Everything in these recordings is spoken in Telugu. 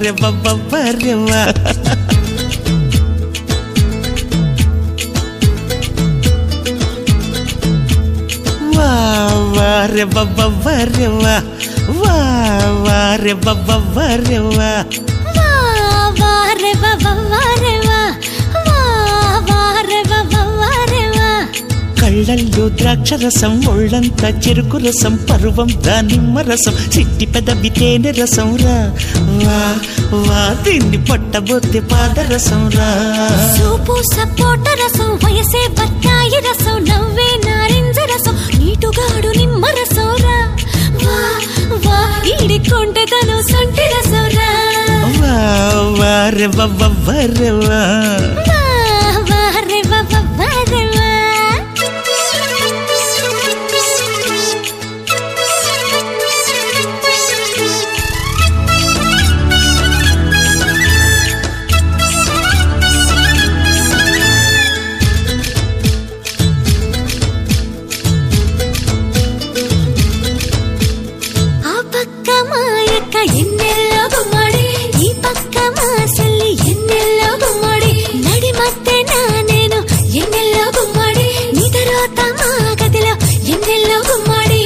వారే బబ్బరెవా వారే బబ్బరెవా వారే బబ్బరెవా వారే బబ్బరెవా వారే బబ్బరెవా కళ్ళల్లో ద్రాక్షరసం ఒళ్ళంతా చెరుకు రసం పరువం దానిమ్మ రసం చిట్టి పెదవి తేనె రసం రా వా వా దీన్ని పట్టబోతే పాదరసం రా సూపు సపోట రసం వయసే బత్తాయి రసం నవ్వే నారింజ రసం నీటుగాడు నిమ్మ రసం రా వా వా ఈడికొంటే తను సొంటి రసం రా వా వారే బబ్బరెవా వారే బబ్బరెవా ఎన్నెల్లో గుమ్మడి ఈ పక్క మా సెల్లి ఎన్నెల్లో గుమ్మడి నడి మధ్య నేను ఎన్నెల్లో గుమ్మడి నిదరోత మా గదిలో ఎన్నెల్లో గుమ్మడి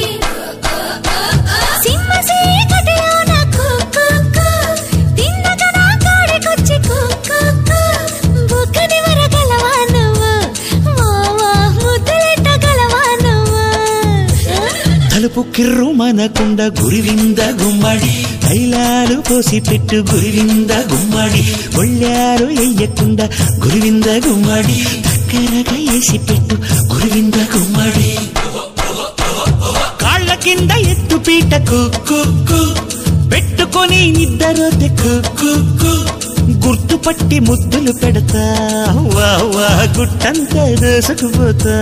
సింహసీ గదిలో నా కుక్కు తిన్నగా నా కాడికొచ్చి కుక్కు బుక్కని వరగలవా నువ్వు మావా ముద్దులెట్టగలవా నువ్వు తలుపు కిర్రు మనకుండ గురివింద గుమ్మడి తైలాలు పోసి పెట్టు గురివింద గుమ్మడి ఒళ్ళారు ఎయ్యకుండా గురివింద గుమ్మడి దగ్గరగా వేసి పెట్టు గురివింద గుమ్మడి కాళ్ళ కింద ఎత్తు పీట కుక్కు పెట్టుకొని నిద్దరోతే కుక్కు గుర్తుపట్టి ముద్దులు పెడతా వా వా గుట్టంతా దోసుకుపోతా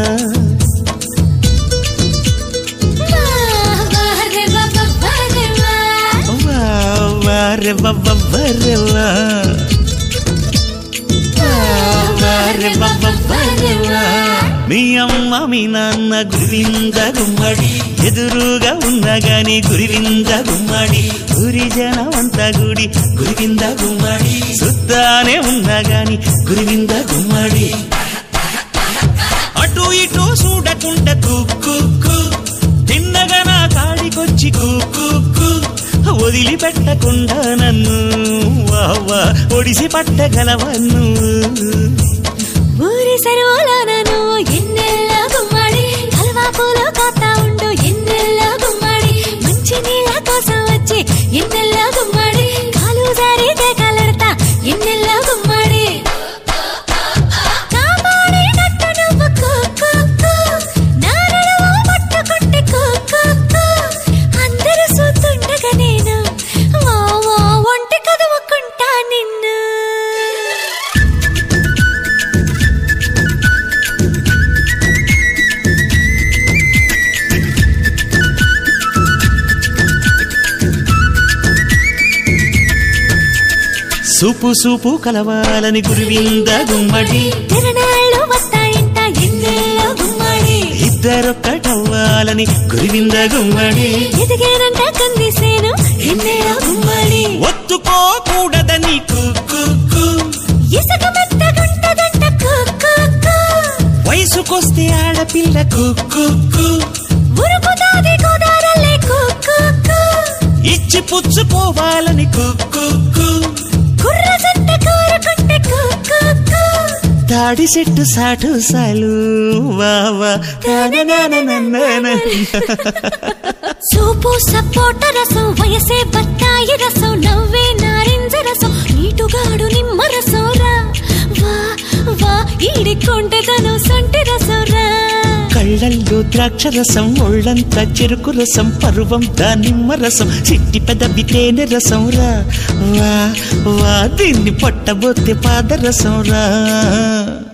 వారే బబ్బరెవా వారే బబ్బరెవా మీ అమ్మ మీ నాన్న గురివింద గుమ్మడి ఎదురుగా ఉన్నా గాని గురివింద గుమ్మడి గురి జనమంతా గుడి గురివింద గుమ్మడి సుద్దానే ఉన్నా గాని గురివింద గుమ్మడి అటు ఇటు చూడకుండా కుక్కు తిన్నగా నా కాడికొచ్చి కుక్కు వదిలిపెట్టకుండా నన్ను వావా ఒడిసి పట్టగలవన్ను ఊరి సరువులో నన్ను ఎన్నెల్లో గుమ్మడి హల్వా పూలు కాతా ఉండు ఎన్నెల్లో గుమ్మడి మంచి నీళ్ళ కోసం వచ్చి ఎన్నెల్లో గుమ్మడి కాలు జారితే కలడతా ఎన్నెల్లో గుమ్మడి కాపాడే నట్టు నువ్వు కుక్కు నా నడుము పట్టుకుంటే కుక్కు అందరూ చూస్తుండగా నేను వావా ఒంటి కదువుకుంటా నిన్ను సూపు సూపు కలవాలని గురివింద గుమ్మడి తిరణాళ్ళు వస్తాయంట ఎన్నెల్లో గుమ్మడి ఇద్దరొక్కటవ్వాలని గురివింద గుమ్మడి ఎదిగేనంట కందిసేను ఎన్నెల్లో గుమ్మడి ఒత్తుకోకూడదని కుక్కు ఇసుక మెత్తగుంటదంట కుక్కు వయసుకొస్తే ఆడపిల్ల కుక్కు ఉరుకుతాది గోదారల్లే కుక్కు ఇచ్చి పుచ్చుకోవాలని కుక్కు కుర్ర జంట కోరుకుంటే కుక్కు తాడి చెట్టు సాటు సాలు వావా సూపు సపోట రసం వయసే బత్తాయి రసం నవ్వే నారింజ రసం నీటుగాడు నిమ్మ రసం రా వా వా ఈడికొంటే తను సొంటి రసం రా కళ్ళల్లో ద్రాక్షరసం ఒళ్ళంతా చెరుకు రసం పరువం దానిమ్మ రసం చిట్టి పెదవి తేనె రసం రా వా వా దీన్ని పట్టబోతే పాదరసం రా